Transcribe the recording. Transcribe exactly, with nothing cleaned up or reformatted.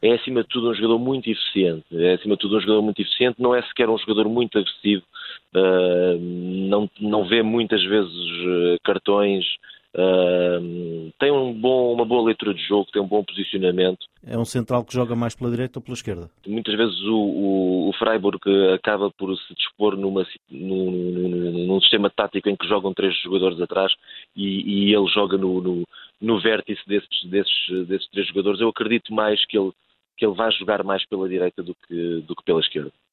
é acima de tudo um jogador muito eficiente, é acima de tudo um jogador muito eficiente, não é sequer um jogador muito agressivo, uh, não, não vê muitas vezes uh, cartões, uh, tem um bom, uma boa leitura de jogo, tem um bom posicionamento. É um central que joga mais pela direita ou pela esquerda? Muitas vezes o, o, o Freiburg acaba por se dispor numa, num, num, num sistema tático em que jogam três jogadores atrás e, e ele joga no, no, no vértice desses, desses, desses três jogadores. Eu acredito mais que ele, que ele vai jogar mais pela direita do que, do que pela esquerda.